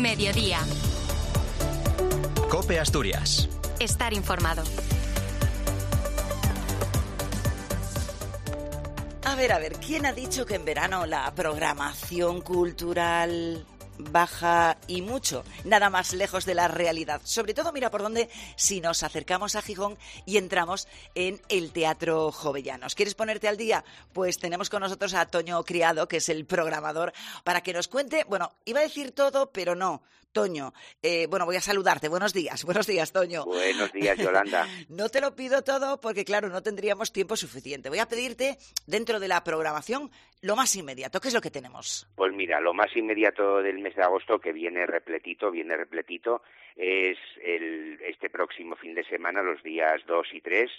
Mediodía. COPE Asturias. Estar informado. A ver, ¿quién ha dicho que en verano la programación cultural baja y mucho? Nada más lejos de la realidad. Sobre todo, mira por dónde, si nos acercamos a Gijón y entramos en el Teatro Jovellanos. ¿Quieres ponerte al día? Pues tenemos con nosotros a Toño Criado, que es el programador, para que nos cuente, bueno, iba a decir todo, pero no. Toño, voy a saludarte. Buenos días, Toño. Buenos días, Yolanda. No te lo pido todo porque, claro, no tendríamos tiempo suficiente. Voy a pedirte, dentro de la programación, lo más inmediato. ¿Qué es lo que tenemos? Pues mira, lo más inmediato del mes de agosto, que viene repletito, es este próximo fin de semana, los días 2 y 3,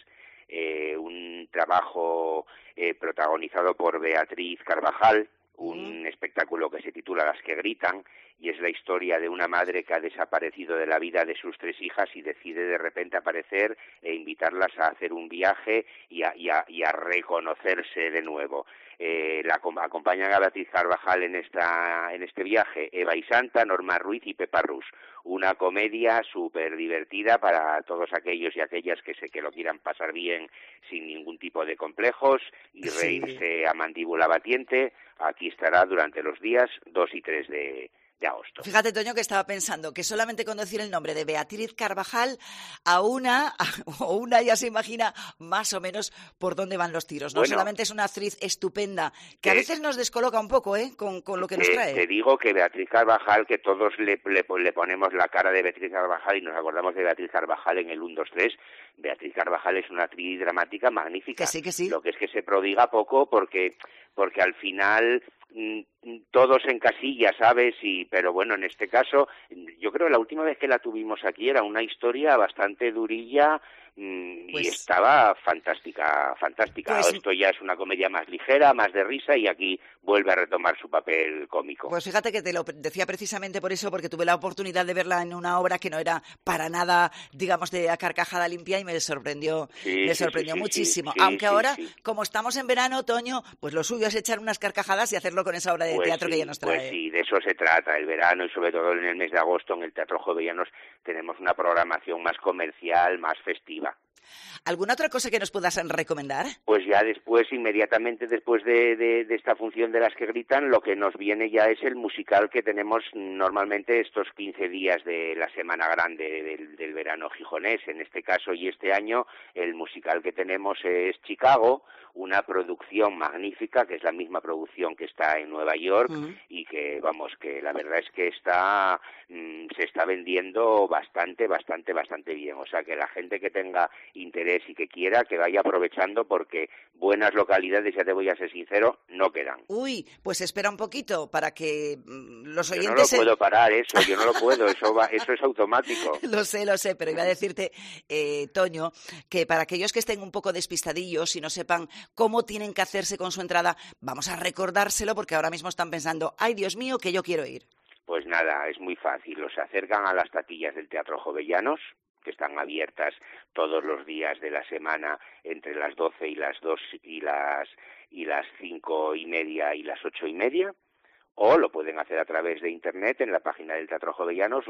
un trabajo protagonizado por Beatriz Carvajal, un espectáculo que se titula Las que gritan, y es la historia de una madre que ha desaparecido de la vida de sus 3 hijas y decide de repente aparecer e invitarlas a hacer un viaje y a reconocerse de nuevo. Acompañan a Beatriz Carvajal en este viaje Eva y Santa, Norma Ruiz y Pepa Rus. Una comedia súper divertida para todos aquellos y aquellas que lo quieran pasar bien sin ningún tipo de complejos y reírse a mandíbula batiente. Aquí estará durante los días 2 y 3 de agosto. Fíjate, Toño, que estaba pensando que solamente con decir el nombre de Beatriz Carvajal a una ya se imagina más o menos por dónde van los tiros. No bueno, solamente es una actriz estupenda, que a veces nos descoloca un poco, con lo que nos trae. Te digo que Beatriz Carvajal, que todos le ponemos la cara de Beatriz Carvajal y nos acordamos de Beatriz Carvajal en el 1, 2, 3, Beatriz Carvajal es una actriz dramática magnífica. Que sí. Lo que es que se prodiga poco porque al final todo se encasilla, ¿sabes? Pero bueno, en este caso, yo creo que la última vez que la tuvimos aquí era una historia bastante durilla y estaba fantástica. Pues, esto ya es una comedia más ligera, más de risa, y aquí vuelve a retomar su papel cómico. Pues fíjate que te lo decía precisamente por eso, porque tuve la oportunidad de verla en una obra que no era para nada, digamos, de a carcajada limpia, y me sorprendió muchísimo. Aunque ahora, como estamos en verano, Toño, pues lo suyo es echar unas carcajadas y hacerlo con esa obra de teatro que ella nos trae. Pues sí, de eso se trata. El verano, y sobre todo en el mes de agosto, en el Teatro Jovellanos tenemos una programación más comercial, más festiva. ¿Alguna otra cosa que nos puedas recomendar? Pues ya inmediatamente después de esta función de Las que gritan, lo que nos viene ya es el musical que tenemos normalmente estos 15 días de la Semana Grande del verano gijonés. En este caso y este año, el musical que tenemos es Chicago, una producción magnífica, que es la misma producción que está en Nueva York, y que la verdad es que se está vendiendo bastante bien. O sea, que la gente que tenga interés y que quiera, que vaya aprovechando, porque buenas localidades, ya te voy a ser sincero, no quedan. Uy, pues espera un poquito para que los oyentes... Yo no lo puedo parar eso, yo no lo puedo, eso es automático. Lo sé, pero iba a decirte, Toño, que para aquellos que estén un poco despistadillos y no sepan cómo tienen que hacerse con su entrada, vamos a recordárselo, porque ahora mismo están pensando, ¡ay, Dios mío, que yo quiero ir! Pues nada, es muy fácil, se acercan a las taquillas del Teatro Jovellanos, que están abiertas todos los días de la semana entre las 12 y las 2 y las 5:30 y las 8:30, o lo pueden hacer a través de internet en la página del Teatro Jovellanos,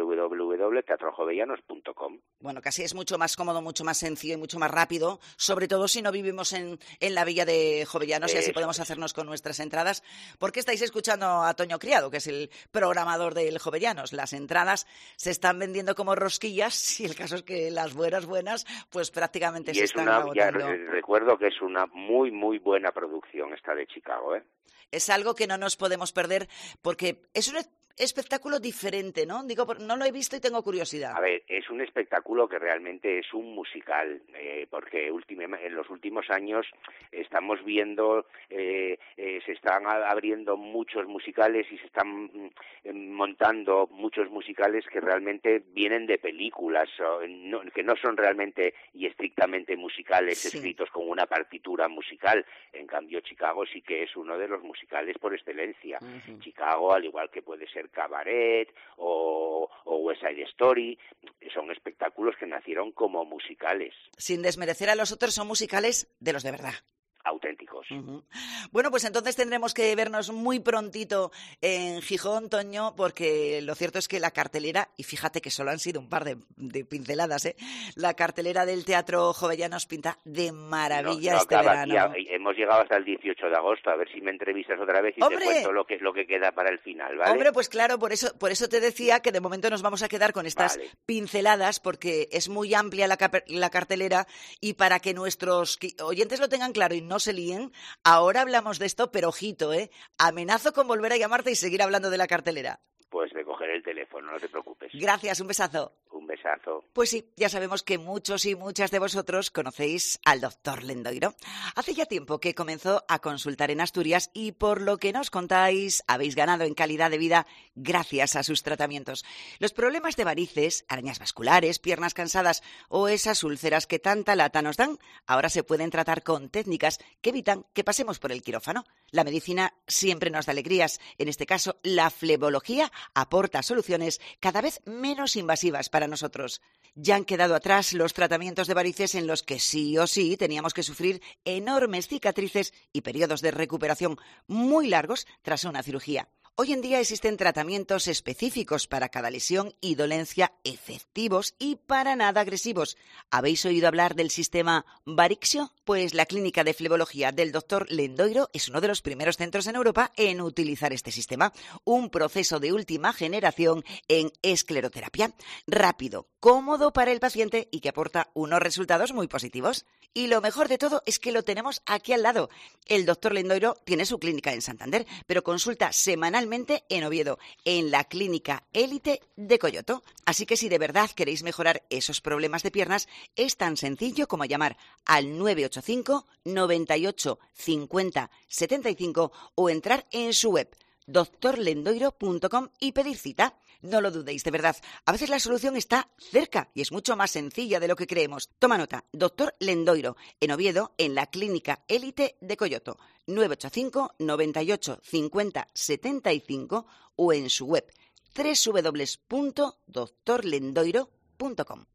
www.teatrojovellanos.com. Bueno, casi es mucho más cómodo, mucho más sencillo y mucho más rápido, sobre todo si no vivimos en la villa de Jovellanos, y así podemos hacernos con nuestras entradas. ¿Por qué estáis escuchando a Toño Criado, que es el programador del Jovellanos? Las entradas se están vendiendo como rosquillas, y el caso es que las buenas, pues prácticamente se están agotando. Ya recuerdo que es una muy, muy buena producción esta de Chicago, ¿eh? Es algo que no nos podemos perder, porque es un espectáculo diferente, ¿no? Digo, no lo he visto y tengo curiosidad. A ver, es un espectáculo que realmente es un musical, porque en los últimos años estamos viendo, se están abriendo muchos musicales y se están montando muchos musicales que realmente vienen de películas, que no son realmente y estrictamente musicales escritos con una partitura musical. En cambio, Chicago sí que es uno de los musicales por excelencia. Chicago, al igual que puede ser Cabaret o West Side Story, son espectáculos que nacieron como musicales. Sin desmerecer a los otros, son musicales de los de verdad. auténticos. Uh-huh. Bueno, pues entonces tendremos que vernos muy prontito en Gijón, Toño, porque lo cierto es que la cartelera, y fíjate que solo han sido un par de pinceladas, la cartelera del Teatro Jovellanos pinta de maravilla este verano. Hemos llegado hasta el 18 de agosto, a ver si me entrevistas otra vez y te cuento lo que es lo que queda para el final, ¿vale? Hombre, pues claro, por eso te decía que de momento nos vamos a quedar con estas pinceladas, porque es muy amplia la cartelera, y para que nuestros oyentes lo tengan claro y no se líen, ahora hablamos de esto, pero ojito, amenazo con volver a llamarte y seguir hablando de la cartelera. Pues de coger el teléfono, no te preocupes. Gracias, un besazo. Un besazo. Pues sí, ya sabemos que muchos y muchas de vosotros conocéis al doctor Lendoiro. Hace ya tiempo que comenzó a consultar en Asturias y por lo que nos contáis, habéis ganado en calidad de vida gracias a sus tratamientos. Los problemas de varices, arañas vasculares, piernas cansadas o esas úlceras que tanta lata nos dan, ahora se pueden tratar con técnicas que evitan que pasemos por el quirófano. La medicina siempre nos da alegrías. En este caso, la flebología aporta soluciones cada vez menos invasivas para nosotros. Ya han quedado atrás los tratamientos de varices en los que sí o sí teníamos que sufrir enormes cicatrices y periodos de recuperación muy largos tras una cirugía. Hoy en día existen tratamientos específicos para cada lesión y dolencia, efectivos y para nada agresivos. ¿Habéis oído hablar del sistema Varixio? Pues la clínica de flebología del doctor Lendoiro es uno de los primeros centros en Europa en utilizar este sistema, un proceso de última generación en escleroterapia, rápido, cómodo para el paciente y que aporta unos resultados muy positivos. Y lo mejor de todo es que lo tenemos aquí al lado. El doctor Lendoiro tiene su clínica en Santander, pero consulta semanalmente en Oviedo, en la clínica Élite de Coyoto. Así que si de verdad queréis mejorar esos problemas de piernas, es tan sencillo como llamar al 985 98 50 75 o entrar en su web doctorlendoiro.com y pedir cita. No lo dudéis, de verdad. A veces la solución está cerca y es mucho más sencilla de lo que creemos. Toma nota, doctor Lendoiro, en Oviedo, en la clínica Élite de Coyoto, 985 98 50 75 o en su web www.doctorlendoiro.com.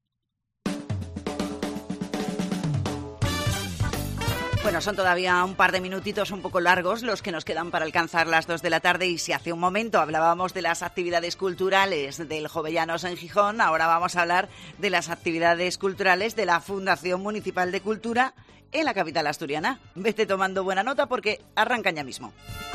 Bueno, son todavía un par de minutitos un poco largos los que nos quedan para alcanzar las 2 de la tarde y si hace un momento hablábamos de las actividades culturales del Jovellanos en Gijón, ahora vamos a hablar de las actividades culturales de la Fundación Municipal de Cultura en la capital asturiana. Vete tomando buena nota porque arrancan ya mismo.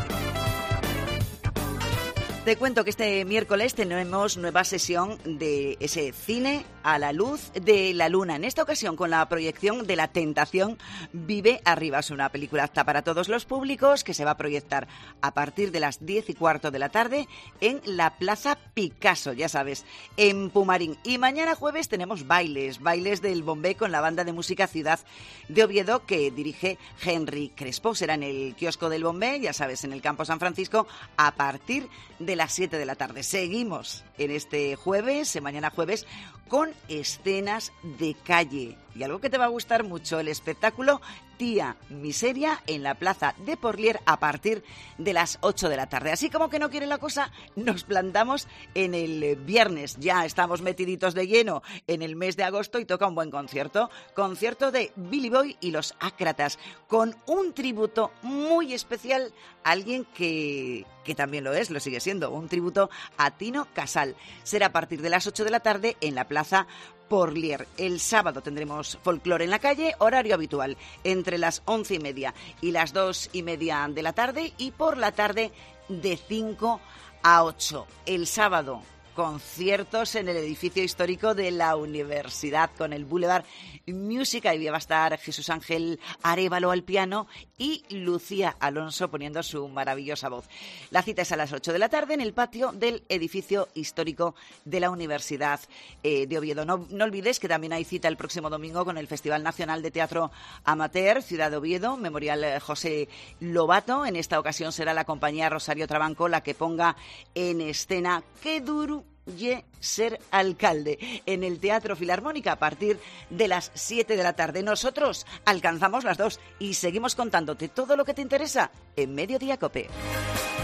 Te cuento que este miércoles tenemos nueva sesión de ese cine a la luz de la luna. En esta ocasión con la proyección de La Tentación vive arriba. Es una película apta para todos los públicos que se va a proyectar a partir de las 10:15 de la tarde en la Plaza Picasso, ya sabes, en Pumarín. Y mañana jueves tenemos bailes del Bombé con la banda de música Ciudad de Oviedo que dirige Henry Crespo. Será en el kiosco del Bombé, ya sabes, en el Campo San Francisco, a partir de las 7 de la tarde. Seguimos en este jueves, mañana jueves, con escenas de calle. Y algo que te va a gustar mucho, el espectáculo Tía Miseria en la Plaza de Porlier a partir de las 8 de la tarde. Así como que no quiere la cosa, nos plantamos en el viernes. Ya estamos metiditos de lleno en el mes de agosto y toca un buen concierto. Concierto de Billy Boy y los Ácratas, con un tributo muy especial a alguien que también lo sigue siendo, un tributo a Tino Casal. Será a partir de las 8 de la tarde en la Plaza Porlier. El sábado tendremos folclore en la calle, horario habitual, entre las 11:30 y las 2:30 de la tarde y por la tarde de 5 a 8. El sábado, conciertos en el edificio histórico de la universidad con el Boulevard Music. Ahí va a estar Jesús Ángel Arévalo al piano y Lucía Alonso poniendo su maravillosa voz. La cita es a las 8 de la tarde en el patio del edificio histórico de la Universidad de Oviedo. No olvides que también hay cita el próximo domingo con el Festival Nacional de Teatro Amateur Ciudad de Oviedo, Memorial José Lobato. En esta ocasión será la compañía Rosario Trabanco la que ponga en escena Qué duro ye ser alcalde en el Teatro Filarmónica a partir de las 7 de la tarde. Nosotros alcanzamos las 2 y seguimos contándote todo lo que te interesa en Mediodía Cope.